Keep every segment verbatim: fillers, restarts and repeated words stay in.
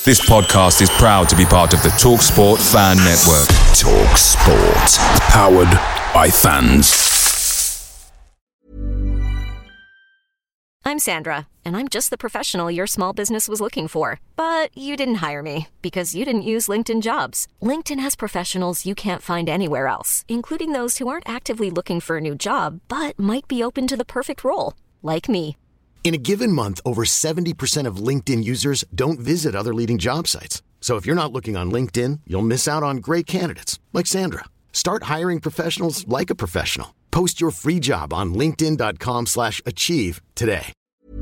This podcast is proud to be part of the TalkSport Fan Network. TalkSport. Powered by fans. I'm Sandra, and I'm just the professional your small business was looking for. But you didn't hire me because you didn't use LinkedIn Jobs. LinkedIn has professionals you can't find anywhere else, including those who aren't actively looking for a new job, but might be open to the perfect role, like me. In a given month, over seventy percent of LinkedIn users don't visit other leading job sites. So if you're not looking on LinkedIn, you'll miss out on great candidates like Sandra. Start hiring professionals like a professional. Post your free job on linkedin.com slash achieve today.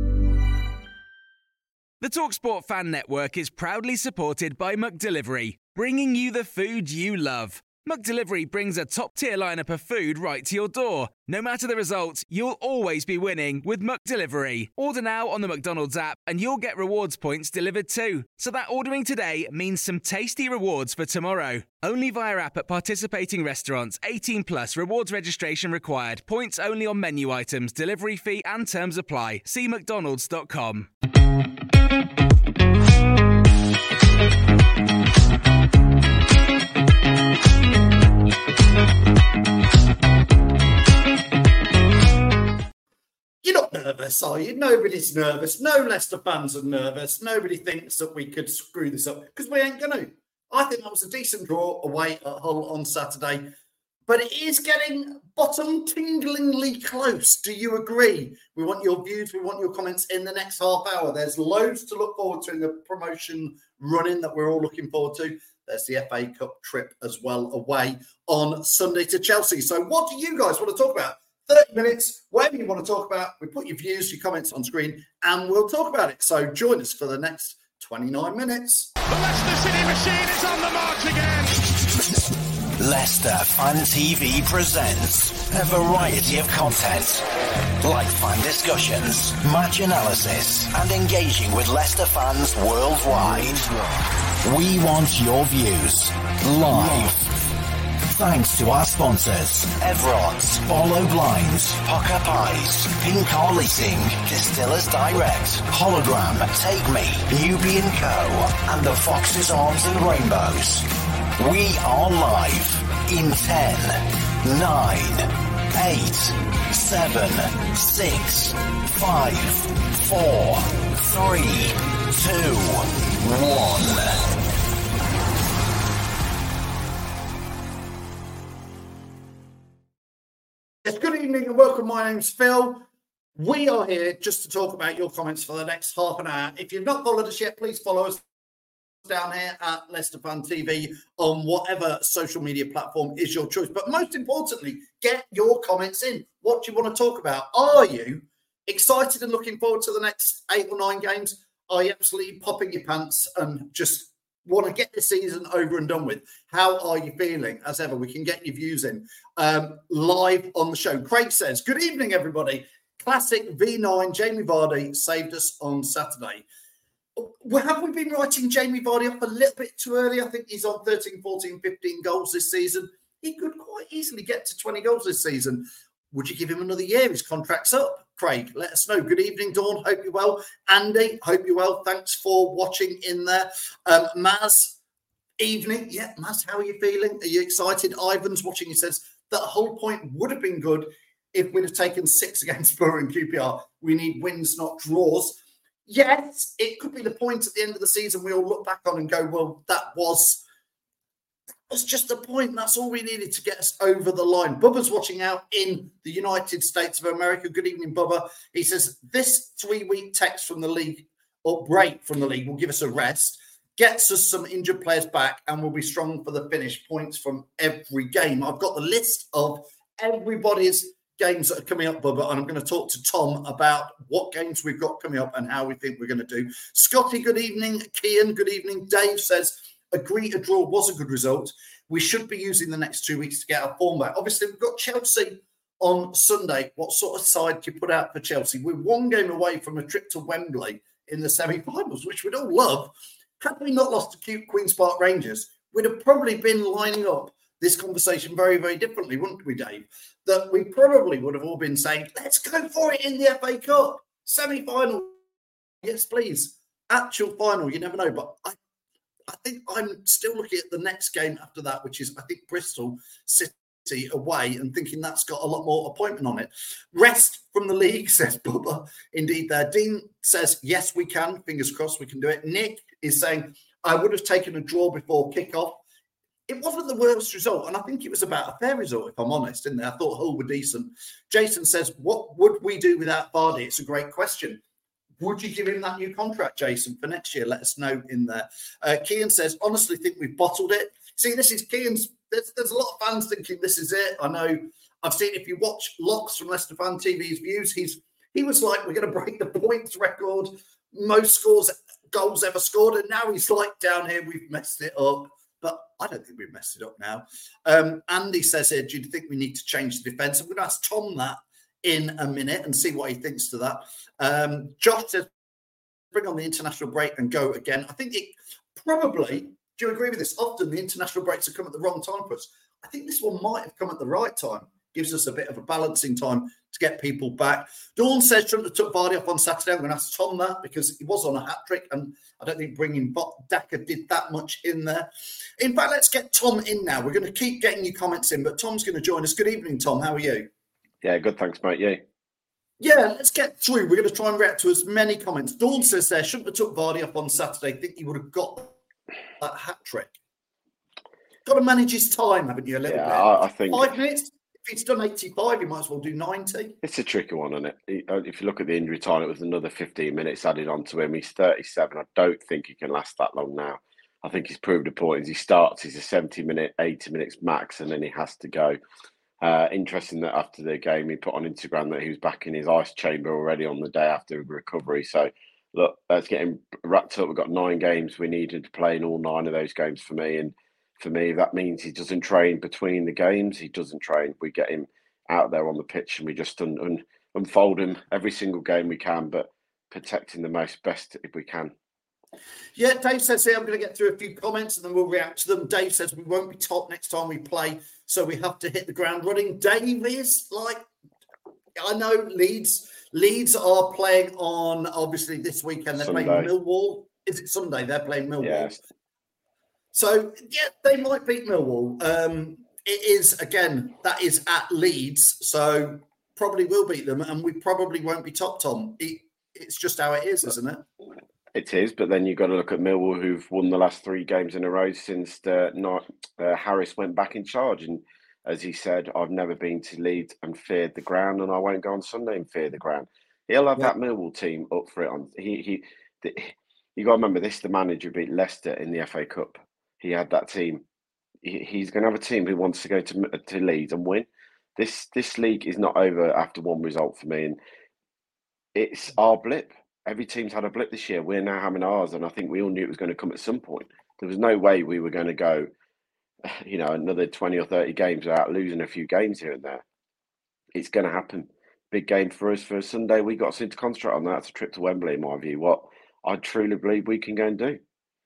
The TalkSport Fan Network is proudly supported by McDelivery, bringing you the food you love. McDelivery brings a top-tier lineup of food right to your door. No matter the result, you'll always be winning with McDelivery. Order now on the McDonald's app and you'll get rewards points delivered too. So that ordering today means some tasty rewards for tomorrow. Only via app at participating restaurants. eighteen plus rewards registration required. Points only on menu items. Delivery fee and terms apply. See mcdonalds dot com. You're not nervous, are you? Nobody's nervous. No Leicester fans are nervous. Nobody thinks that we could screw this up because we ain't going to. I think that was a decent draw away at Hull on Saturday, but it is getting bottom-tinglingly close. Do you agree? We want your views. We want your comments in the next half hour. There's loads to look forward to in the promotion run-in that we're all looking forward to. There's the F A Cup trip as well away on Sunday to Chelsea. So what do you guys want to talk about? thirty minutes, whatever you want to talk about. We put your views, your comments on screen, and we'll talk about it. So join us for the next twenty-nine minutes. The Leicester City machine is on the march again. Leicester Fan T V presents a variety of content, like fan discussions, match analysis, and engaging with Leicester fans worldwide. We want your views live. Thanks to our sponsors, Everard's, Barlow Blinds, Pocker Pies, Pink Car Leasing, Distillers Direct, Hologram, Take Me, Newbie and Co, and the Foxes Arms and Rainbows. We are live in ten, nine, eight, seven, six, five, four, three, two, one. Yes, good evening and welcome. My name's Phil. We are here just to talk about your comments for the next half an hour. If you've not followed us yet, please follow us down here at Leicester Fan T V on whatever social media platform is your choice. But most importantly, get your comments in. What do you want to talk about? Are you excited and looking forward to the next eight or nine games? Are you absolutely popping your pants and just want to get the season over and done with? How are you feeling? As ever, we can get your views in um, live on the show. Craig says, good evening, everybody. Classic V nine, Jamie Vardy saved us on Saturday. Well, have we been writing Jamie Vardy up a little bit too early? I think he's on thirteen, fourteen, fifteen goals this season. He could quite easily get to twenty goals this season. Would you give him another year? His contract's up. Craig, let us know. Good evening, Dawn. Hope you're well. Andy, hope you're well. Thanks for watching in there. Um, Maz, evening. Yeah, Maz, how are you feeling? Are you excited? Ivan's watching. He says that whole point would have been good if we'd have taken six against Borough and Q P R. We need wins, not draws. Yes, it could be the point at the end of the season we all look back on and go, well, that was... That's just a point. That's all we needed to get us over the line. Bubba's watching out in the United States of America. Good evening, Bubba. He says, this three-week text from the league, or break from the league, will give us a rest, gets us some injured players back, and we'll be strong for the finish. Points from every game. I've got the list of everybody's games that are coming up, Bubba, and I'm going to talk to Tom about what games we've got coming up and how we think we're going to do. Scotty, good evening. Kian, good evening. Dave says, agree a draw was a good result. We should be using the next two weeks to get our form back. Obviously, we've got Chelsea on Sunday. What sort of side do you put out for Chelsea? We're one game away from a trip to Wembley in the semi-finals, which we'd all love. Had we not lost to cute Queen's Park Rangers, we'd have probably been lining up this conversation very, very differently, wouldn't we, Dave? That we probably would have all been saying, let's go for it in the F A Cup. Semi-final, yes, please. Actual final, you never know. But I I think I'm still looking at the next game after that, which is, I think, Bristol City away, and thinking that's got a lot more appointment on it. Rest from the league, says Bubba. Indeed there. Dean says, yes, we can. Fingers crossed we can do it. Nick is saying, I would have taken a draw before kickoff. It wasn't the worst result, and I think it was about a fair result, if I'm honest, didn't it? I thought Hull were decent. Jason says, what would we do without Vardy? It's a great question. Would you give him that new contract, Jason, for next year? Let us know in there. Uh, Kean says, honestly think we've bottled it. See, this is Kean's. There's, there's a lot of fans thinking this is it. I know. I've seen, if you watch Locks from Leicester Fan T V's views, he's he was like, we're going to break the points record, most scores, goals ever scored. And now he's like, down here, we've messed it up. But I don't think we've messed it up now. Um, Andy says here, do you think we need to change the defence? I'm going to ask Tom that in a minute and see what he thinks to that. Um, Josh says, bring on the international break and go again. I think it probably, do you agree with this? Often the international breaks have come at the wrong time for us. I think this one might have come at the right time. Gives us a bit of a balancing time to get people back. Dawn says, shouldn't have took Vardy off on Saturday. I'm going to ask Tom that because he was on a hat-trick and I don't think bringing Daka did that much in there. In fact, let's get Tom in now. We're going to keep getting your comments in, but Tom's going to join us. Good evening, Tom. How are you? Yeah, good. Thanks, mate. You? Yeah, let's get through. We're going to try and react to as many comments. Dawn says there, shouldn't have took Vardy off on Saturday. Think he would have got that hat-trick. Got to manage his time, haven't you, a little yeah, bit? I, I think Five minutes? If he's done eighty-five, he might as well do ninety. It's a tricky one, isn't it? If you look at the injury time, it was another fifteen minutes added on to him. He's thirty-seven. I don't think he can last that long now. I think he's proved a point. As he starts, he's a seventy-minute, eighty minutes max, and then he has to go. Uh, interesting that after the game, he put on Instagram that he was back in his ice chamber already on the day after recovery. So, look, let's get him wrapped up. We've got nine games. We needed to play in all nine of those games for me. And for me, that means he doesn't train between the games. He doesn't train. We get him out there on the pitch and we just un- un- unfold him every single game we can, but protecting the most best if we can. Yeah, Dave says here, I'm going to get through a few comments and then we'll react to them. Dave says we won't be top next time we play, so we have to hit the ground running. Dave is like, I know Leeds. Leeds are playing on, obviously, this weekend. They're Sunday. playing Millwall. Is it Sunday? They're playing Millwall. Yes. So, yeah, they might beat Millwall. Um, it is, again, that is at Leeds, so probably will beat them, and we probably won't be top, Tom. It, it's just how it is, isn't it? It is, but then you've got to look at Millwall, who've won the last three games in a row since uh, not, uh, Harris went back in charge. And as he said, I've never been to Leeds and feared the ground, and I won't go on Sunday and fear the ground. He'll have yeah. that Millwall team up for it. On he he, the, you got to remember this: the manager beat Leicester in the F A Cup. He had that team. He, he's going to have a team who wants to go to to Leeds and win. This this league is not over after one result for me, and it's our blip. Every team's had a blip this year. We're now having ours, and I think we all knew it was going to come at some point. There was no way we were going to go, you know, another twenty or thirty games without losing a few games here and there. It's going to happen. Big game for us for Sunday. We got to to concentrate on that. It's a trip to Wembley, in my view. What I truly believe we can go and do.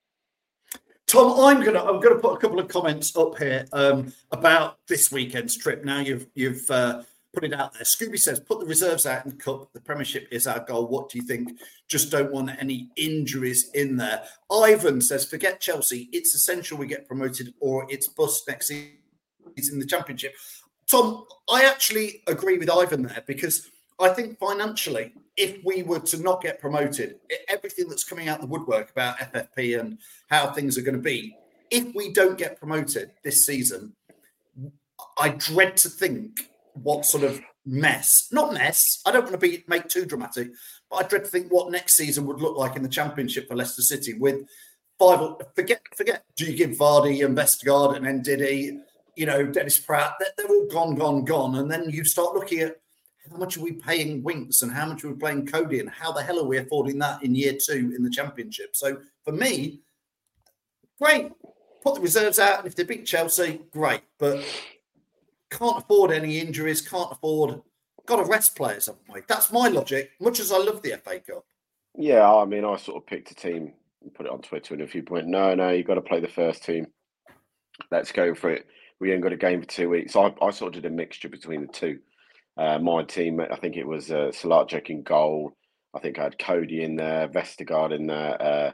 Tom, I'm gonna I'm gonna put a couple of comments up here um, about this weekend's trip. Now you've you've uh, put it out there. Scooby says, put the reserves out in the cup. The Premiership is our goal. What do you think? Just don't want any injuries in there. Ivan says, forget Chelsea. It's essential we get promoted or it's bust next season in the Championship. Tom, I actually agree with Ivan there because I think financially, if we were to not get promoted, everything that's coming out the woodwork about F F P and how things are going to be, if we don't get promoted this season, I dread to think what sort of mess, not mess, I don't want to be make too dramatic, but I dread to think what next season would look like in the Championship for Leicester City with five, forget, forget, do you give Vardy and Vestergaard and Ndidi, you know, Dennis Pratt, they're, they're all gone, gone, gone. And then you start looking at how much are we paying Winks and how much are we paying Cody and how the hell are we affording that in year two in the Championship? So for me, great, put the reserves out, and if they beat Chelsea, great, but can't afford any injuries, can't afford, got to rest players, haven't we? That's my logic, much as I love the F A Cup. Yeah, I mean, I sort of picked a team and put it on Twitter, and a few point, no, no, you've got to play the first team. Let's go for it. We ain't got a game for two weeks. So I, I sort of did a mixture between the two. Uh, my team, I think it was uh, Salarczyk in goal. I think I had Cody in there, Vestergaard in there, uh,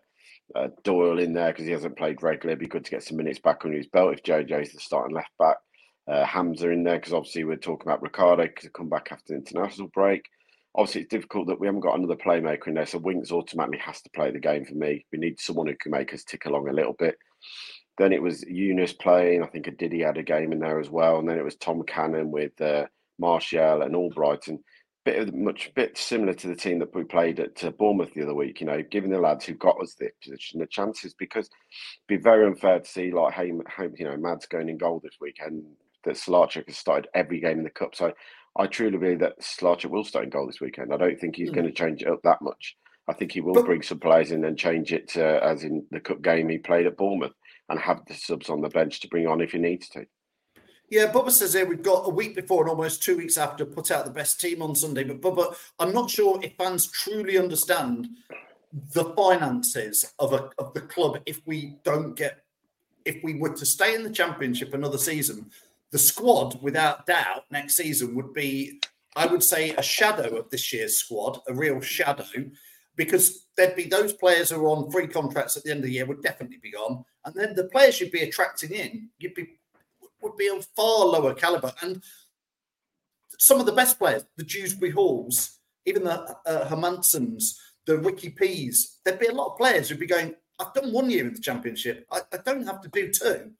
uh, Doyle in there because he hasn't played regularly. It'd be good to get some minutes back on his belt if J J's the starting left back. Uh, Hamza in there because obviously we're talking about Ricardo because he come back after the international break. Obviously, it's difficult that we haven't got another playmaker in there, so Winks automatically has to play the game for me. We need someone who can make us tick along a little bit. Then it was Yunus playing. I think Diddy had a game in there as well. And then it was Tom Cannon with uh, Martial and Albright. And bit of, much bit similar to the team that we played at uh, Bournemouth the other week, you know, giving the lads who got us the position the chances, because it'd be very unfair to see, like, hey, you know, Mad's going in goal this weekend, that Slavchuk has started every game in the Cup. So I truly believe that Slavchuk will start in goal this weekend. I don't think he's mm. going to change it up that much. I think he will but, bring some players in and change it to, as in the Cup game he played at Bournemouth, and have the subs on the bench to bring on if he needs to. Yeah, Bubba says here we've got a week before and almost two weeks after put out the best team on Sunday. But Bubba, I'm not sure if fans truly understand the finances of a of the club if we don't get, if we were to stay in the Championship another season. The squad, without doubt, next season would be, I would say, a shadow of this year's squad, a real shadow, because there'd be those players who are on free contracts at the end of the year would definitely be gone. And then the players you'd be attracting in, you'd be would be of far lower calibre. And some of the best players, the Dewsbury Halls, even the uh, Hermansons, the Wiki Ps, there'd be a lot of players who'd be going, I've done one year in the Championship. I, I don't have to do two.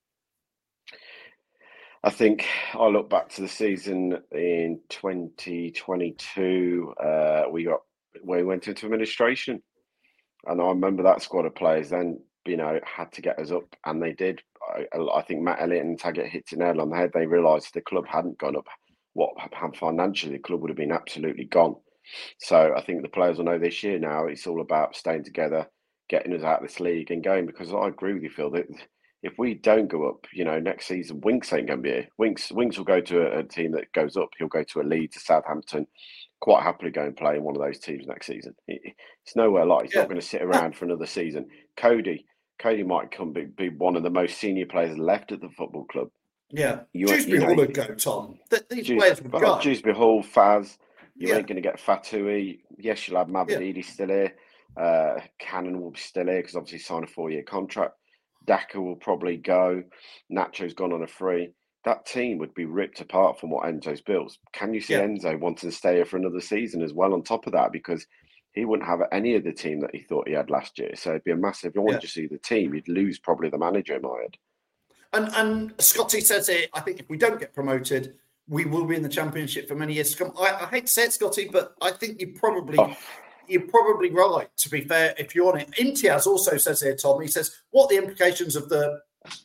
I think I look back to the season in twenty twenty-two. Uh, we got we went into administration, and I remember that squad of players then, you know, had to get us up, and they did. I, I think Matt Elliott and Taggart hit the nail on the head. They realised the club hadn't gone up. What financially, the club would have been absolutely gone. So I think the players will know this year now. It's all about staying together, getting us out of this league, and going. Because I agree with you, Phil, that if we don't go up, you know, next season, Winks ain't going to be here. Winks, Winks will go to a, a team that goes up. He'll go to a Leeds, to Southampton, quite happily go and play in one of those teams next season. It's nowhere like. He's yeah. not going to sit around for another season. Cody, Cody might come be, be one of the most senior players left at the football club. Yeah, you, Dewsbury Hall would go, Tom. These Dews, players would go. Dewsbury Hall, Faz. You yeah. ain't going to get Fatui. Yes, you'll have Mabadidi yeah. still here. Uh, Cannon will be still here because obviously signed a four-year contract. Daka will probably go. Nacho's gone on a free. That team would be ripped apart from what Enzo's built. Can you see yeah. Enzo wanting to stay here for another season as well on top of that? Because he wouldn't have any of the team that he thought he had last year. So it'd be a massive, if you wanted yeah. to see the team, you'd lose probably the manager in my head. And, and Scotty says it, I think if we don't get promoted, we will be in the Championship for many years to come. I, I hate to say it, Scotty, but I think you probably... Oh. You're probably right, to be fair, if you're on it. Imtiaz also says here, Tom, he says, what are the implications of the,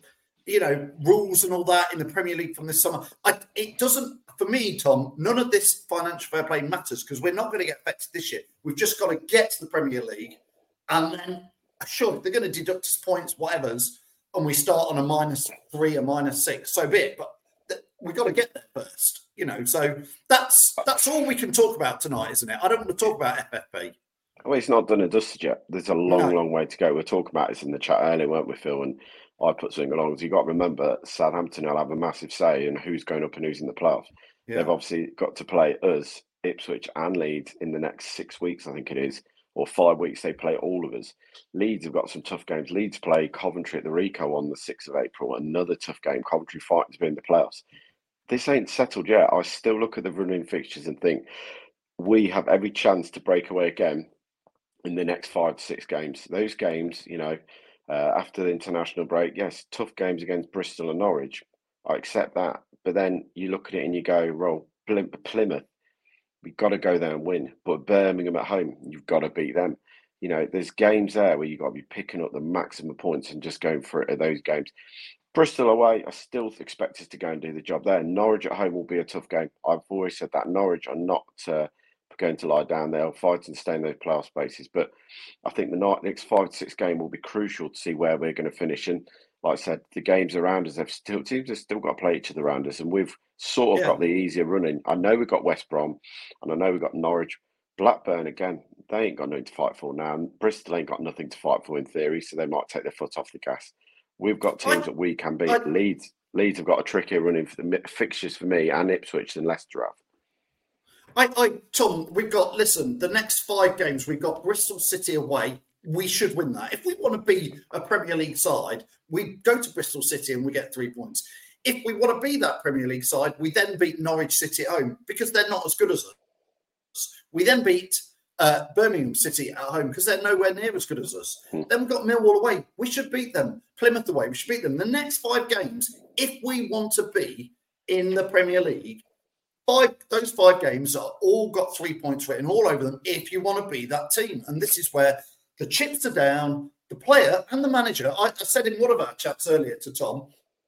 you know, rules and all that in the Premier League from this summer? I, it doesn't, for me, Tom, none of this financial fair play matters because we're not going to get affected this year. We've just got to get to the Premier League and then, sure, if they're going to deduct us points, whatever's, and we start on a minus three, a minus six, so be it. But th- we've got to get there first. You know, so that's that's all we can talk about tonight, isn't it? I don't want to talk about F F P. Well, it's not done and dusted yet. There's a long, no. long way to go. We were talking about this in the chat earlier, weren't we, Phil? And I put something along. So you've got to remember, Southampton will have a massive say in who's going up and who's in the playoffs. Yeah. They've obviously got to play us, Ipswich and Leeds in the next six weeks, I think it is, or five weeks. They play all of us. Leeds have got some tough games. Leeds play Coventry at the Rico on the sixth of April. Another tough game. Coventry fighting to be in the playoffs. This ain't settled yet. I still look at the running fixtures and think we have every chance to break away again in the next five to six games. Those games, you know, uh, after the international break, yes, tough games against Bristol and Norwich. I accept that. But then you look at it and you go, well, Plymouth, we've got to go there and win. But Birmingham at home, you've got to beat them. You know, there's games there where you've got to be picking up the maximum points and just going for it at those games. Bristol away, I still expect us to go and do the job there. Norwich at home will be a tough game. I've always said that Norwich are not uh, going to lie down. They'll fight and stay in those playoff spaces. But I think the next five to six game will be crucial to see where we're going to finish. And like I said, the games around us, have still teams have still got to play each other around us. And we've sort of yeah. got the easier running. I know we've got West Brom and I know we've got Norwich. Blackburn, again, they ain't got nothing to fight for now. And Bristol ain't got nothing to fight for in theory, so they might take their foot off the gas. We've got teams I, that we can beat. I, Leeds Leeds have got a trickier running for the fixtures for me and Ipswich than Leicester have. I, I, Tom, we've got, listen, the next five games, we've got Bristol City away, we should win that. If we want to be a Premier League side, we go to Bristol City and we get three points. If we want to be that Premier League side, we then beat Norwich City at home because they're not as good as us. We then beat uh, Birmingham City at home because they're nowhere near as good as us. Mm. Then we've got Millwall away. We should beat them. Plymouth away. We should beat them. The next five games, if we want to be in the Premier League, five those five games are all got three points written all over them if you want to be that team. And this is where the chips are down, the player and the manager. I, I said in one of our chats earlier to Tom,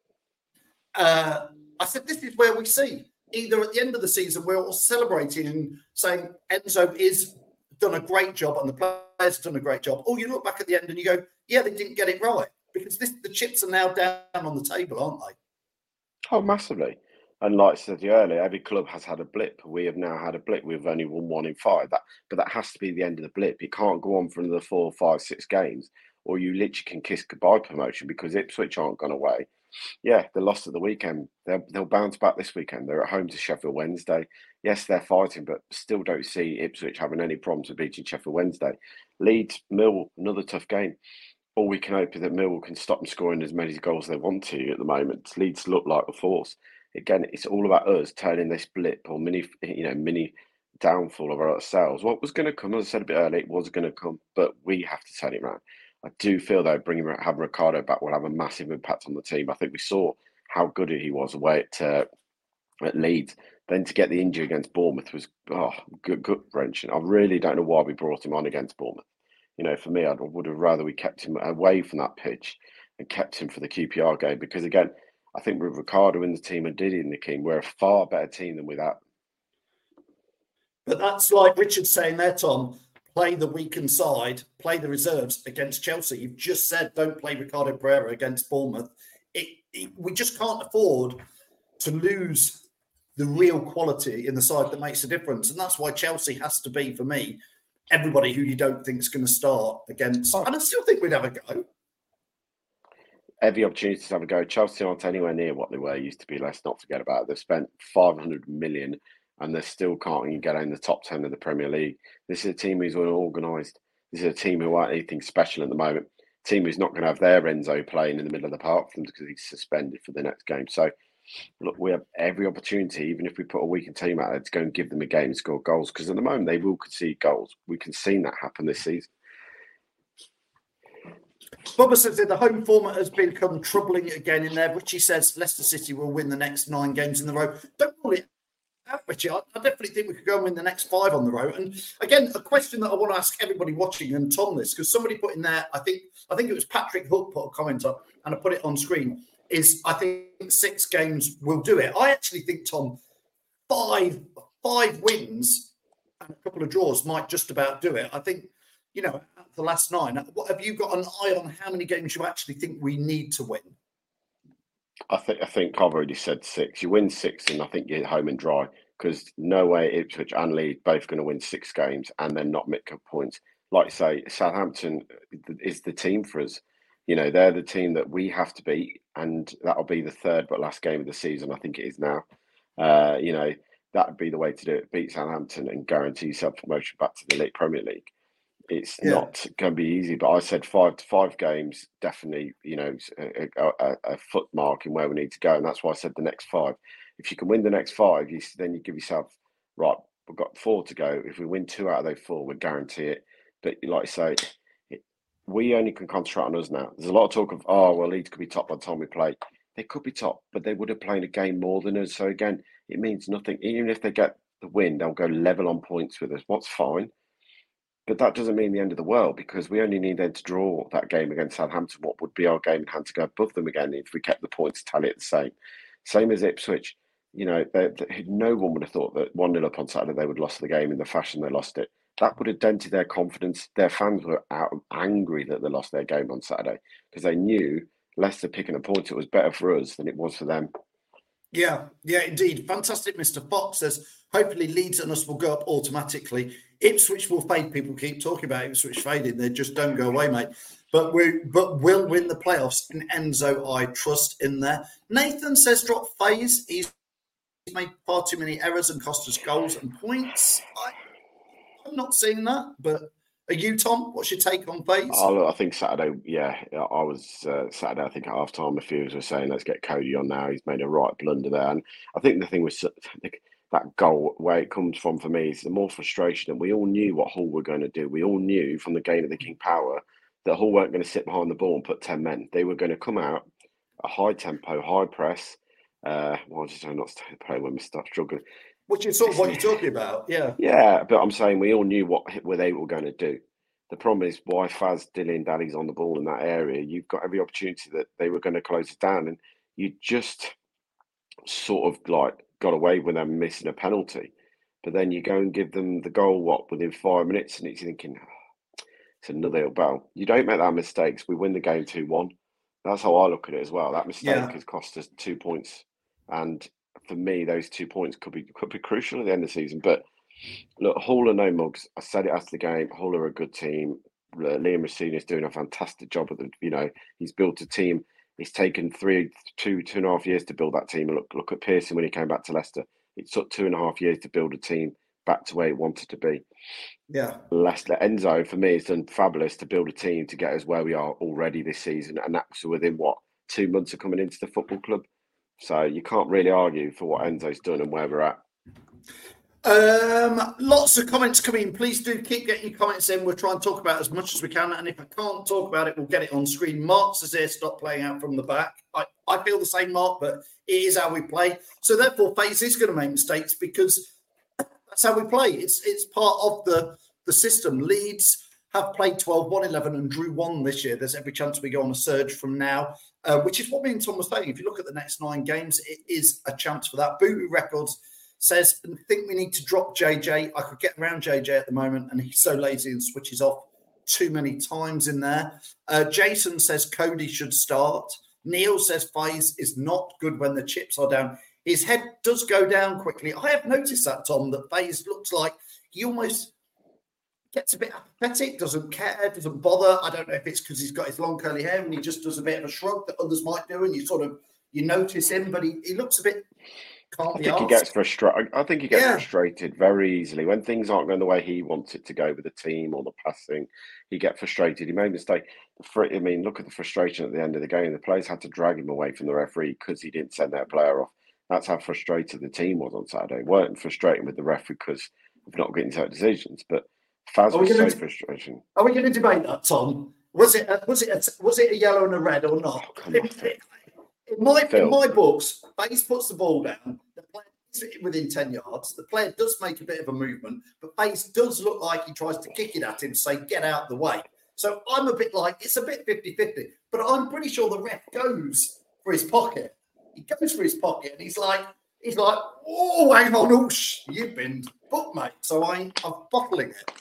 uh, I said, this is where we see either at the end of the season, we're all celebrating and saying Enzo is done a great job and the players have done a great job. Or you look back at the end and you go, yeah, they didn't get it right because this, the chips are now down on the table, aren't they? Oh, massively. And like I said earlier, every club has had a blip. We have now had a blip. We've only won one in five. That, but that has to be the end of the blip. It can't go on for another four, five, six games, or you literally can kiss goodbye promotion because Ipswich aren't gone away. Yeah, they lost at the weekend. They'll, they'll bounce back this weekend. They're at home to Sheffield Wednesday. Yes, they're fighting, but still don't see Ipswich having any problems with beating Sheffield Wednesday. Leeds, Millwall, another tough game. All we can hope is that Millwall can stop them scoring as many goals as they want to at the moment. Leeds look like a force. Again, it's all about us turning this blip or mini, you know, mini downfall of ourselves. What was going to come, as I said a bit earlier, it was going to come, but we have to turn it around. I do feel though, bringing having Ricardo back will have a massive impact on the team. I think we saw how good he was away at uh, at Leeds. Then to get the injury against Bournemouth was oh, good, good wrenching. I really don't know why we brought him on against Bournemouth. You know, for me, I would have rather we kept him away from that pitch and kept him for the Q P R game because again, I think with Ricardo in the team and Diddy in the team, we're a far better team than without. But that's like Richard's saying there, Tom. Play the weakened side, play the reserves against Chelsea. You've just said don't play Ricardo Pereira against Bournemouth. It, it, we just can't afford to lose the real quality in the side that makes a difference. And that's why Chelsea has to be, for me, everybody who you don't think is going to start against. Oh. And I still think we'd have a go. Every opportunity to have a go. Chelsea aren't anywhere near what they were used to be. Let's not forget about it. They've spent five hundred million and they still can't even get in the top ten of the Premier League. This is a team who's unorganised. This is a team who aren't anything special at the moment. A team who's not going to have their Enzo playing in the middle of the park for them because he's suspended for the next game. So, look, we have every opportunity, even if we put a weakened team out there, to go and give them a game and score goals. Because at the moment, they will concede goals. We can see that happen this season. Bubba says that the home format has become troubling again in there. Richie says Leicester City will win the next nine games in the row. Don't rule it out, Richie. I, I definitely think we could go and win the next five on the row. And again, a question that I want to ask everybody watching and Tom this, because somebody put in there, I think I think it was Patrick Hook put a comment up and I put it on screen, is I think six games will do it. I actually think, Tom, five five wins and a couple of draws might just about do it. I think, you know, the last nine. What have you got an eye on how many games you actually think we need to win? I think I think I've already said six. You win six, and I think you're home and dry because no way Ipswich and Leeds both going to win six games and then not make up points. Like you say, Southampton is the team for us. You know, they're the team that we have to beat, and that'll be the third but last game of the season. I think it is now. Uh, you know, that would be the way to do it. Beat Southampton and guarantee yourself promotion back to the League Premier League. It's yeah. not going to be easy, but I said five to five games, definitely, you know, a, a, a foot mark in where we need to go. And that's why I said the next five. If you can win the next five, you, then you give yourself, right, we've got four to go. If we win two out of those four, we guarantee it. But like I say, it, we only can concentrate on us now. There's a lot of talk of, oh, well, Leeds could be top by the time we play. They could be top, but they would have played a game more than us. So again, it means nothing. Even if they get the win, they'll go level on points with us. What's fine. But that doesn't mean the end of the world because we only need them to draw that game against Southampton. What would be our game in hand to go above them again if we kept the points tally at the same? Same as Ipswich. You know, they, they, no one would have thought that one nil up on Saturday they would have lost the game in the fashion they lost it. That would have dented their confidence. Their fans were out angry that they lost their game on Saturday because they knew Leicester picking a point, it was better for us than it was for them. Yeah, yeah, indeed. Fantastic. Mister Fox says, hopefully Leeds and us will go up automatically. Ipswich will fade. People keep talking about Ipswich fading. They just don't go away, mate. But we but we'll win the playoffs. And Enzo, I trust in there. Nathan says, drop phase. He's made far too many errors and cost us goals and points. I, I'm not seeing that, but Are you, Tom? What's your take on FaZe? Oh, I think Saturday, yeah, I was uh, Saturday. I think at half time, a few of us were saying, "Let's get Cody on now." He's made a right blunder there, and I think the thing was that goal, where it comes from for me, is the more frustration. And we all knew what Hull were going to do. We all knew from the game of the King Power that Hull weren't going to sit behind the ball and put ten men. They were going to come out a high tempo, high press. Uh, well, I just don't not stay play when we start struggling. Which is sort of what you're talking about, yeah. Yeah, but I'm saying we all knew what, what they were going to do. The problem is why Faz dilly-dally's on the ball in that area. You've got every opportunity that they were going to close it down, and you just sort of like got away with them missing a penalty. But then you go and give them the goal, what, within five minutes, and it's thinking, oh, it's another bell. You don't make that mistakes. We win the game two one. That's how I look at it as well. That mistake yeah. has cost us two points. And for me, those two points could be could be crucial at the end of the season. But look, Hull are no mugs. I said it after the game. Hull are a good team. Liam Racine is doing a fantastic job at the. You know, he's built a team. It's taken three, two, two and a half years to build that team. And look, look at Pearson when he came back to Leicester. It took two and a half years to build a team back to where it wanted to be. Yeah, Leicester Enzo for me has done fabulous to build a team to get us where we are already this season, and that's within what two months of coming into the football club. So you can't really argue for what Enzo's done and where we're at. Um, lots of comments coming. Please do keep getting your comments in. We'll try and talk about as much as we can. And if I can't talk about it, we'll get it on screen. Mark says here, stop playing out from the back. I, I feel the same, Mark, but it is how we play. So therefore, FaZe is going to make mistakes because that's how we play. It's it's part of the, the system. Leeds have played twelve, won eleven and drew one this year. There's every chance we go on a surge from now, uh, which is what me and Tom was saying. If you look at the next nine games, it is a chance for that. Booty Records says, I think we need to drop J J. I could get around J J at the moment, and he's so lazy and switches off too many times in there. Uh, Jason says Cody should start. Neil says FaZe is not good when the chips are down. His head does go down quickly. I have noticed that, Tom, that FaZe looks like he almost gets a bit apathetic, doesn't care, doesn't bother. I don't know if it's because he's got his long curly hair and he just does a bit of a shrug that others might do, and you sort of, you notice him, but he, he looks a bit... Can't I think he gets frustrated. I think he gets yeah. frustrated very easily when things aren't going the way he wants it to go with the team or the passing. He gets frustrated. He made a mistake. I mean, look at the frustration at the end of the game. The players had to drag him away from the referee because he didn't send their player off. That's how frustrated the team was on Saturday. Weren't frustrating with the referee because of not getting certain decisions, but Faz was so frustrating. Are we going to debate that, Tom? Was it a, was it a, was it a yellow and a red or not? Oh, come on, In my, in my books, FaZe puts the ball down, the player is within ten yards. The player does make a bit of a movement, but FaZe does look like he tries to kick it at him, say, get out the way. So I'm a bit like, it's a bit fifty-fifty, but I'm pretty sure the ref goes for his pocket. He goes for his pocket, and he's like, he's like, oh, hang on, oosh, you've been booked, mate. So I, I'm bottling it.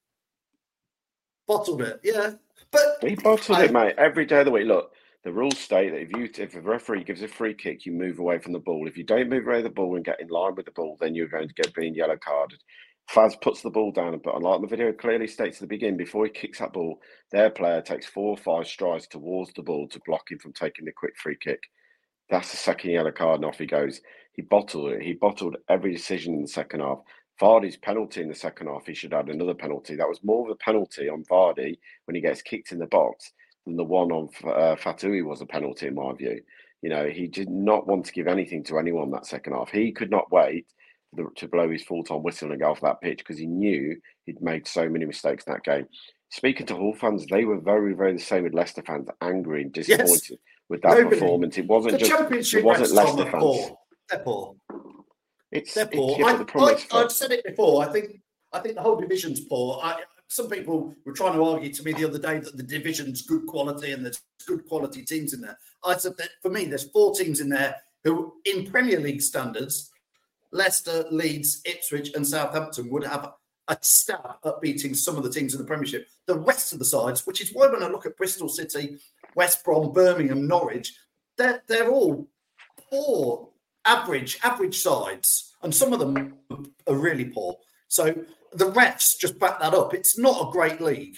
Bottled it, yeah. But he bottled I, it, mate, every day of the week. Look, the rules state that if you if a referee gives a free kick, you move away from the ball. If you don't move away from the ball and get in line with the ball, then you're going to get being yellow carded. Faz puts the ball down, but unlike the video clearly states at the beginning, before he kicks that ball, their player takes four or five strides towards the ball to block him from taking the quick free kick. That's the second yellow card, and off he goes. He bottled it. He bottled every decision in the second half. Vardy's penalty in the second half, he should add another penalty. That was more of a penalty on Vardy when he gets kicked in the box than the one on uh, Fatoui was a penalty, in my view. You know, he did not want to give anything to anyone that second half. He could not wait for the, to blow his full-time whistle and go off that pitch because he knew he'd made so many mistakes in that game. Speaking to Hull fans, they were very, very the same with Leicester fans, angry and disappointed yes. with that Nobody. performance. It wasn't the just it wasn't Leicester fans. Poor. They're poor. It's, They're poor. It's, yeah, I, I, I've said it before. I think I think the whole division's poor. I, Some people were trying to argue to me the other day that the division's good quality and there's good quality teams in there. I said that for me, there's four teams in there who, in Premier League standards, Leicester, Leeds, Ipswich and Southampton would have a stab at beating some of the teams in the Premiership. The rest of the sides, which is why when I look at Bristol City, West Brom, Birmingham, Norwich, they're, they're all poor, average, average sides. And some of them are really poor. So the refs just back that up. It's not a great league.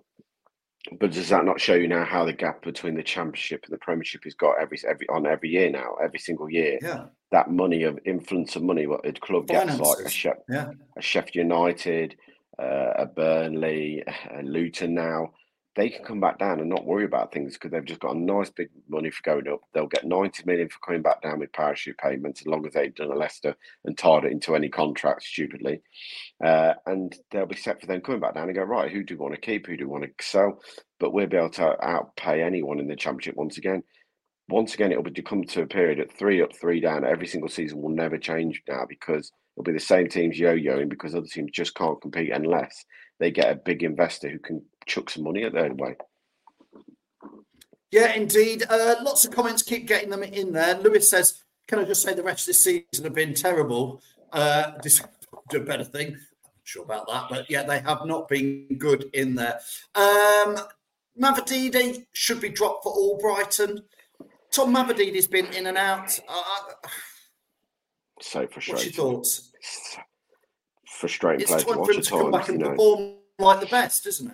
But does that not show you now how the gap between the Championship and the Premiership has got every every on every year now, every single year? Yeah. That money of influence of money, what a club Finances. gets like a, Shef- yeah. a Sheffield United, uh, a Burnley, a Luton now, they can come back down and not worry about things because they've just got a nice big money for going up. They'll get ninety million for coming back down with parachute payments as long as they've done a Leicester and tied it into any contract stupidly. Uh, and they'll be set for them coming back down and go, right, who do we want to keep? Who do we want to sell? But we'll be able to outpay anyone in the Championship once again. Once again, it'll be to come to a period at three up, three down. Every single season will never change now because it'll be the same teams yo-yoing because other teams just can't compete unless they get a big investor who can chuck some money at their way. Yeah, indeed. Uh, lots of comments, keep getting them in there. Lewis says, can I just say the rest of this season have been terrible? Uh, this do a better thing. I'm not sure about that, but yeah, they have not been good in there. Um, Mavididi should be dropped for Albrighton. Tom Mavadidi's been in and out. Uh, so frustrating. What's your thoughts? It's frustrating it's player to time watch for him at to come times, back and you know. perform like the best, isn't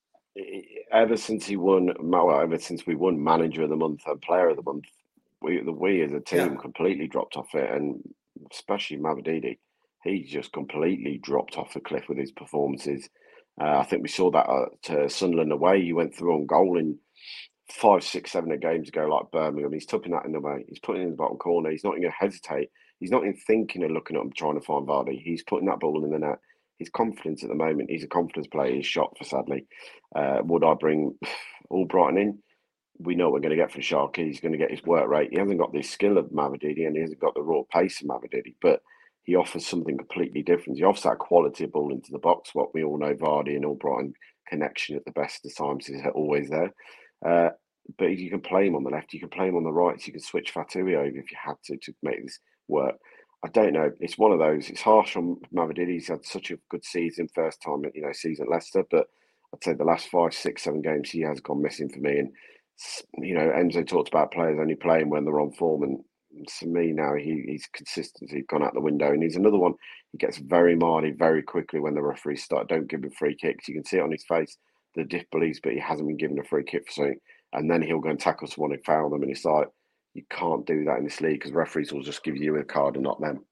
it? Ever since he won, well, ever since we won Manager of the Month and Player of the Month, we, the we as a team Yeah. completely dropped off it, and especially Mavididi, he just completely dropped off the cliff with his performances. Uh, I think we saw that at uh, Sunderland away. He went through on goal in five, six, seven games ago, like Birmingham. He's tucking that in the way. He's putting it in the bottom corner. He's not going to hesitate. He's not even thinking of looking at him trying to find Vardy. He's putting that ball in the net. His confidence at the moment, he's a confidence player. He's shot for, sadly. Uh, would I bring Albrighton in? We know what we're going to get for Sharky. He's going to get his work rate. He hasn't got the skill of Mavididi and he hasn't got the raw pace of Mavididi, but he offers something completely different. He offers that quality of ball into the box. What we all know, Vardy and Albrighton connection at the best of times is always there. Uh, but you can play him on the left, you can play him on the right, so you can switch Fatui over if you had to to make this work. I don't know. It's one of those. It's harsh on Mavididi. He's had such a good season, first time, you know, season at Leicester. But I'd say the last five, six, seven games he has gone missing for me. And you know, Enzo talked about players only playing when they're on form, and to me now he he's consistency gone out the window. And he's another one. He gets very mardy very quickly when the referees start. Don't give him free kicks. You can see it on his face, the disbelief, but he hasn't been given a free kick for something. And then he'll go and tackle someone and foul them, and it's like, you can't do that in this league because referees will just give you a card and not them.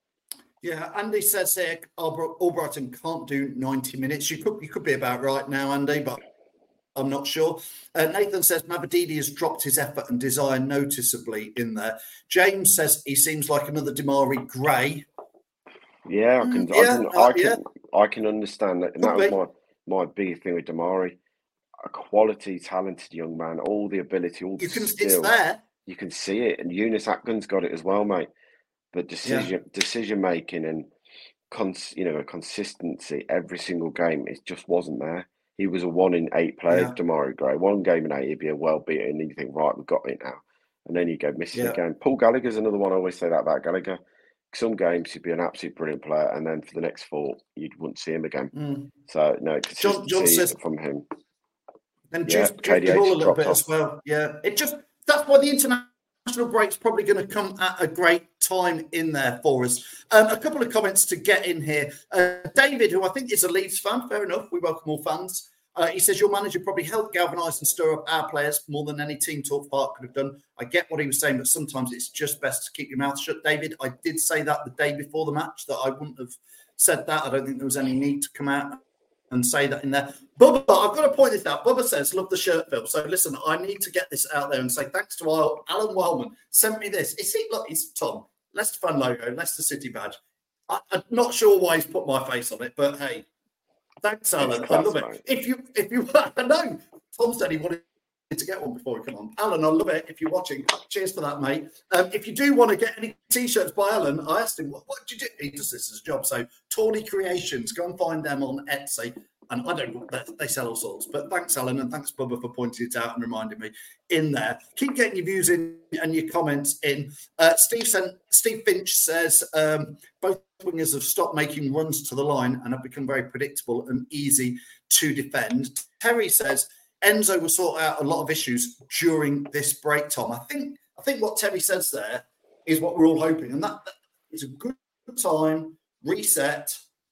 Yeah, Andy says here, Albrighton can't do ninety minutes. You could you could be about right now, Andy, but I'm not sure. Uh, Nathan says Mavididi has dropped his effort and desire noticeably in there. James says he seems like another Demarai Gray. Yeah, I can, Mm, I yeah, can, uh, I can, yeah. I can understand that. And that Could was my my big thing with Demarai. A quality, talented young man, all the ability, all the You can, skill. it's there. You can see it, and Eunice Atkins got it as well, mate. But decision Yeah. decision making and cons, you know, consistency every single game, it just wasn't there. He was a one in eight player, Yeah. Demarai Gray. One game in eight, he'd be a well beaten, and you think, right, we've got it now. And then you go missing Yeah. a game. Paul Gallagher's another one. I always say that about Gallagher. Some games he'd be an absolute brilliant player, and then for the next four, you wouldn't see him again. Mm. So no John, consistency John says, from him. and Yeah, just K D H a little dropped bit off. as well. Yeah, it just that's why the international break's probably going to come at a great time in there for us. Um, a couple of comments to get in here. Uh, David, who I think is a Leeds fan, fair enough. We welcome all fans. Uh, he says your manager probably helped galvanise and stir up our players more than any team talk part could have done. I get what he was saying, but sometimes it's just best to keep your mouth shut. David, I did say that the day before the match that I wouldn't have said that. I don't think there was any need to come out and say that in there. Bubba, I've got to point this out. Bubba says, love the shirt, Phil. So listen, I need to get this out there and say thanks to our Alan Wellman. Sent me this. Is he, look, it's Tom. Leicester fan logo, Leicester City badge. I, I'm not sure why he's put my face on it, but hey, thanks, Alan. class, I love it. mate. If you, if you, I know, Tom said he wanted to get one before we come on. Alan, I love it. If you're watching, cheers for that, mate. Um, if you do want to get any t-shirts by Alan, I asked him, what, what did you do? He does this as a job. So Tawny Creations, go and find them on Etsy. And I don't know, they sell all sorts. But thanks, Alan, and thanks, Bubba, for pointing it out and reminding me in there. Keep getting your views in and your comments in. Uh, Steve sent, Steve Finch says, um, both wingers have stopped making runs to the line and have become very predictable and easy to defend. Terry says, Enzo will sort out a lot of issues during this break, Tom. I think I think what Terry says there is what we're all hoping. And that, that is a good time, reset.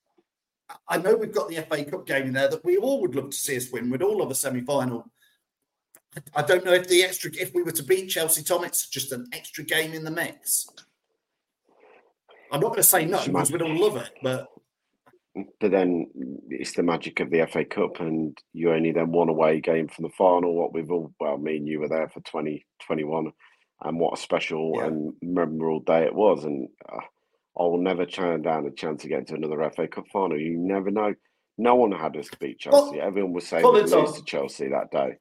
I know we've got the F A Cup game in there that we all would love to see us win. We'd all love a semi-final. I don't know if the extra, if we were to beat Chelsea, Tom, it's just an extra game in the mix. I'm not going to say no because we'd all love it, but But then it's the magic of the F A Cup, and you only then one away game from the final. What we've all, well, me and you were there for twenty twenty-one, and what a special yeah. and memorable day it was. And uh, I will never turn down a chance to get into another F A Cup final. You never know. No one had us to beat Chelsea. Well, Everyone was saying we'd lose to Chelsea that day.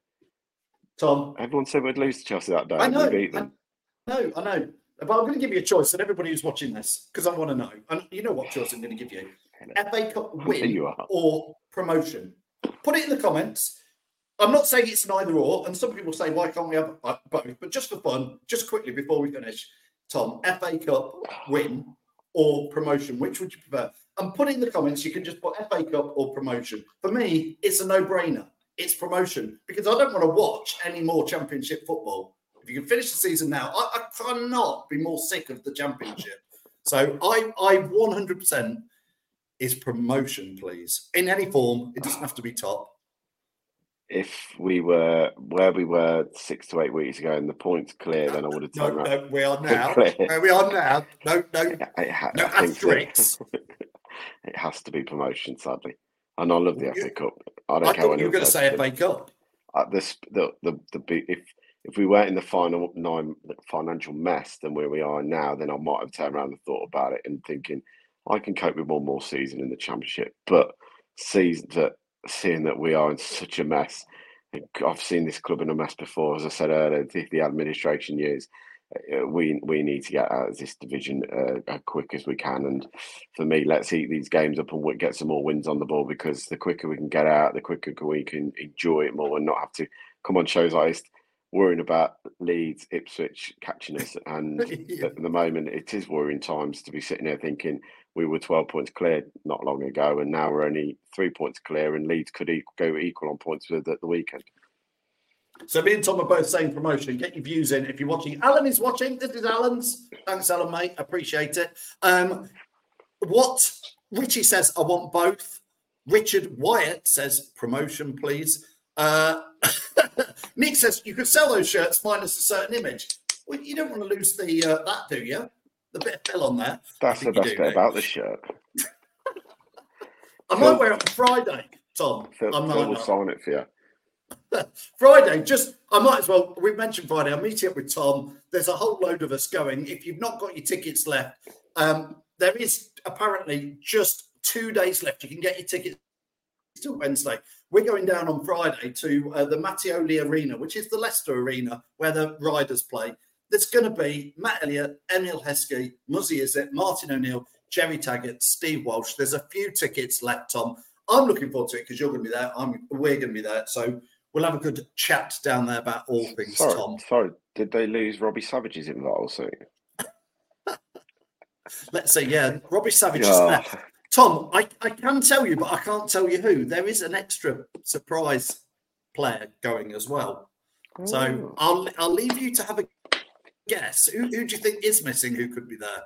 Tom. Everyone said we'd lose to Chelsea that day. I know. We beat them. I know, I know. But I'm going to give you a choice, and everybody who's watching this, because I want to know. And you know what choice I'm going to give you. F A Cup win or promotion. Put it in the comments. I'm not saying it's an either or, and some people say, why can't we have both? But just for fun, just quickly before we finish, Tom, F A Cup win or promotion, which would you prefer? And put it in the comments. You can just put F A Cup or promotion. For me, it's a no-brainer. It's promotion, because I don't want to watch any more Championship football. If you can finish the season now, I, I cannot be more sick of the Championship. So I, I one hundred percent is promotion, please. In any form, it doesn't have to be top. If we were where we were six to eight weeks ago and the points clear, then I would have turned no, around. No, we are now. Where we are now. No, no, it, it ha- no asterisks. It has to be promotion, sadly. And I love the F A Cup. I don't I care thought you were going to say F A Cup. At this, the, the, the, if if we weren't in the final nine financial mess than where we are now, then I might have turned around and thought about it and thinking, I can cope with one more season in the Championship. But season that seeing that we are in such a mess, I've seen this club in a mess before. As I said earlier, the, the administration years, uh, we we need to get out of this division uh, as quick as we can. And for me, let's eat these games up and get some more wins on the board, because the quicker we can get out, the quicker we can enjoy it more and not have to come on shows like this worrying about Leeds, Ipswich catching us. And yeah. at the moment, it is worrying times to be sitting there thinking we were twelve points clear not long ago, and now we're only three points clear, and Leeds could equal, go equal on points with at the weekend. So me and Tom are both saying promotion. Get your views in if you're watching. Alan is watching. This is Alan's. Thanks, Alan, mate. Appreciate it. Um, what Richie says, I want both. Richard Wyatt says promotion, please. Uh, Nick says you could sell those shirts minus a certain image. Well, you don't want to lose the uh, that, do you? The bit of fill on there. That's the best do, bit mate. about the shirt. I might wear it on Friday, Tom. Phil, I Phil will sign it for you. Friday, just I might as well. We mentioned Friday. I'm meeting up with Tom. There's a whole load of us going. If you've not got your tickets left, um, there is apparently just two days left. You can get your tickets till Wednesday. We're going down on Friday to uh, the Mattioli Arena, which is the Leicester Arena where the Riders play. There's going to be Matt Elliott, Emile Heskey, Muzzy Izzet, Martin O'Neill, Jerry Taggart, Steve Walsh. There's a few tickets left, Tom. I'm looking forward to it because you're going to be there. I'm, we're going to be there. So we'll have a good chat down there about all things, sorry, Tom. Sorry, did they lose Robbie Savage's involved soon? Let's see. Yeah, Robbie Savage oh. is there. Tom, I, I can tell you, but I can't tell you who. There is an extra surprise player going as well. Oh. So I'll I'll leave you to have a guess. Who, who do you think is missing? Who could be there?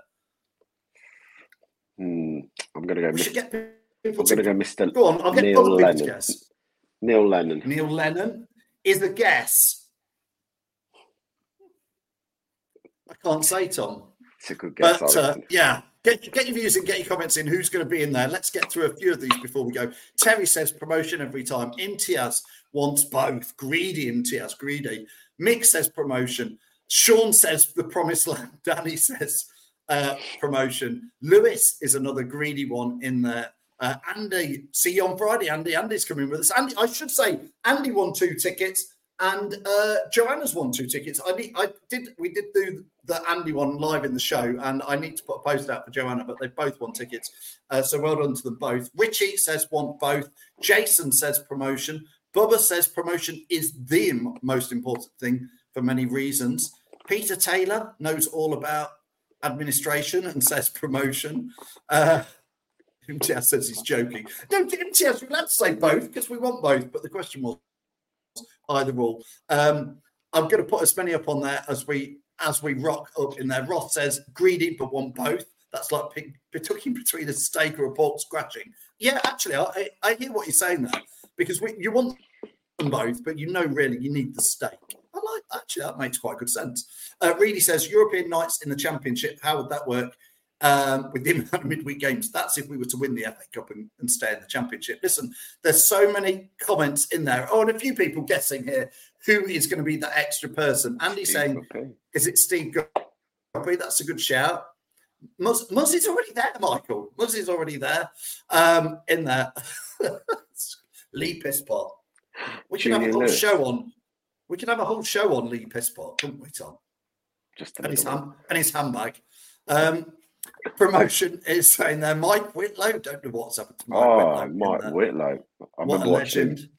Hmm, I'm going to go. We should get I'm going to go, Mister Go on, I'll get Neil other Lennon. to guess. Neil Lennon. Neil Lennon is a guess. I can't say, Tom. It's a good guess. But uh, yeah, get, get your views and get your comments in. Who's going to be in there? Let's get through a few of these before we go. Terry says promotion every time. Imtiaz wants both. Greedy Imtiaz, greedy. Mick says promotion. Sean says the promised land. Danny says uh, promotion. Lewis is another greedy one in there. Uh, Andy, see you on Friday, Andy. Andy's coming with us. Andy, I should say, Andy won two tickets, and uh, Joanna's won two tickets. I need, I did, we did do the Andy one live in the show, and I need to put a post out for Joanna, but they both won tickets. Uh, so well done to them both. Richie says want both. Jason says promotion. Bubba says promotion is the most important thing for many reasons. Peter Taylor knows all about administration and says promotion. Uh, Imtiaz says he's joking. No, Imtiaz, we're allowed to say both because we want both, but the question was either or. Um, I'm going to put as many up on there as we as we rock up in there. Ross says greedy but want both. That's like pick, between between a steak or a pork scratching. Yeah, actually, I, I hear what you're saying there because we, you want them both, but you know really you need the steak. I like actually that makes quite good sense. Uh, Reedy says European nights in the Championship. How would that work? um, with the amount of midweek games. That's if we were to win the F A Cup and, and stay in the Championship. Listen, there's so many comments in there. Oh, and a few people guessing here who is going to be that extra person. Andy Steve saying, Guppy. Is it Steve Guppy? That's a good shout. Muzz, Muzz is already there, Michael. Muzz is already there. Um, in there. Lee Pisspot. We can have a whole Lewis. show on. We can have a whole show on Lee Pisspot, couldn't we, Tom? Just and his ham, and his handbag. Um, promotion is saying there, Mike Whitlow. Don't know what's happened to Mike oh, Whitlow. Mike Whitlow. I what a watching. legend.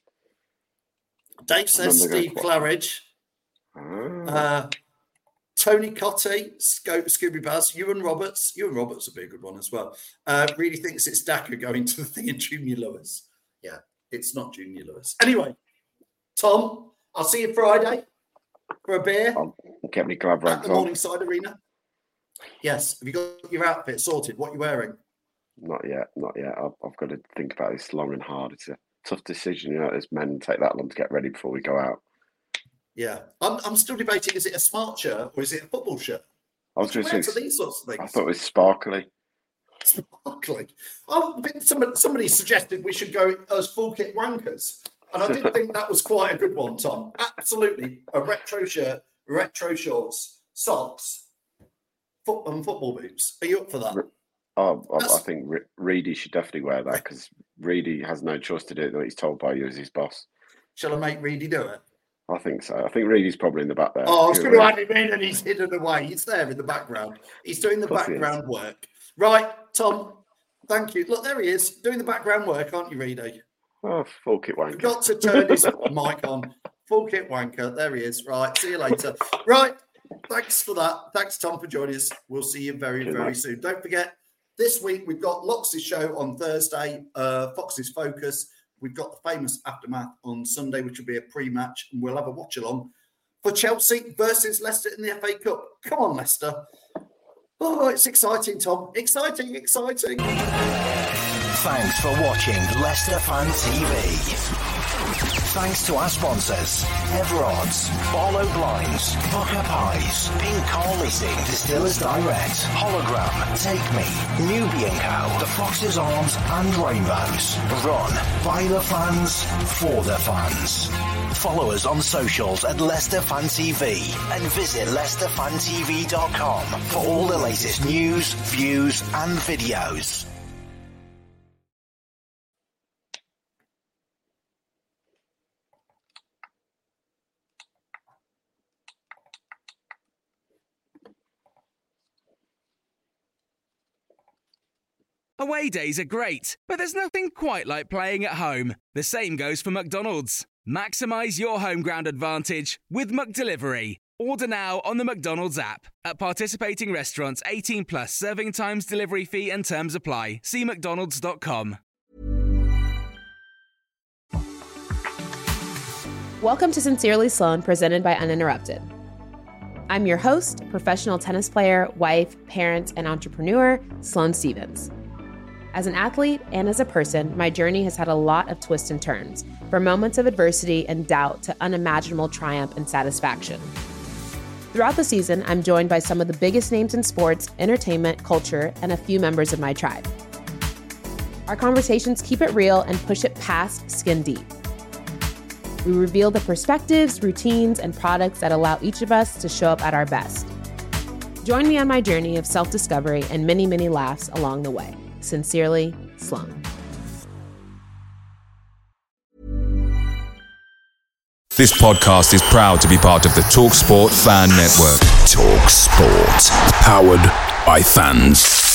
Dave says Steve Claridge. Oh. Uh, Tony Cottee, Sco- Scooby Buzz, Ewan Roberts. Ewan Roberts would be a good one as well. Uh, really thinks it's Daka going to the thing in Junior Lewis. Yeah, it's not Junior Lewis. Anyway, Tom, I'll see you Friday for a beer. I'll get me glove at the on. Morningside Arena. Yes. Have you got your outfit sorted? What are you wearing? Not yet. Not yet. I've, I've got to think about this long and hard. It's a tough decision. You know, as men take that long to get ready before we go out. Yeah. I'm, I'm still debating, is it a smart shirt or is it a football shirt? I was just to these sorts of things. I thought it was sparkly. Sparkly. Oh, somebody, somebody suggested we should go as full kit wankers. And I did think that was quite a good one, Tom. Absolutely. A retro shirt, retro shorts, socks, foot and football boots. Are you up for that? Oh, I, I think Re- Reedy should definitely wear that because Reedy has no choice to do it that he's told by you as his boss. Shall I make Reedy do it? I think so. I think Reedy's probably in the back there. Oh, I was going to add him in and he's hidden away. He's there in the background. He's doing the background work. Right, Tom, thank you. Look, there he is, doing the background work, aren't you, Reedy? Oh, full kit wanker. Got to turn his mic on. Full kit wanker. There he is. Right, see you later. Right, thanks for that. Thanks, Tom, for joining us. We'll see you very, Good very night. soon. Don't forget, this week we've got Lox's show on Thursday, uh, Fox's Focus. We've got the famous Aftermath on Sunday, which will be a pre-match, and we'll have a watch-along for Chelsea versus Leicester in the F A Cup. Come on, Leicester. Oh, it's exciting, Tom. Exciting, exciting. Thanks for watching Leicester Fan T V. Thanks to our sponsors, Everod's, Barlow Blinds, Booker Pies, Pink Car Leasing, Distillers Direct, Hologram, Take Me, Nubian Cow, The Fox's Arms and Rainbows. Run by the fans, for the fans. Follow us on socials at Leicester Fan T V and visit leicester fan t v dot com for all the latest news, views and videos. Away days are great, but there's nothing quite like playing at home. The same goes for McDonald's. Maximise your home ground advantage with McDelivery. Order now on the McDonald's app. At participating restaurants, eighteen plus serving times, delivery fee and terms apply. See mcdonalds dot com. Welcome to Sincerely Sloan, presented by Uninterrupted. I'm your host, professional tennis player, wife, parent, and entrepreneur, Sloane Stevens. As an athlete and as a person, my journey has had a lot of twists and turns, from moments of adversity and doubt to unimaginable triumph and satisfaction. Throughout the season, I'm joined by some of the biggest names in sports, entertainment, culture, and a few members of my tribe. Our conversations keep it real and push it past skin deep. We reveal the perspectives, routines, and products that allow each of us to show up at our best. Join me on my journey of self-discovery and many, many laughs along the way. Sincerely, Sloane. This podcast is proud to be part of the TalkSport Fan Network. TalkSport. Powered by fans.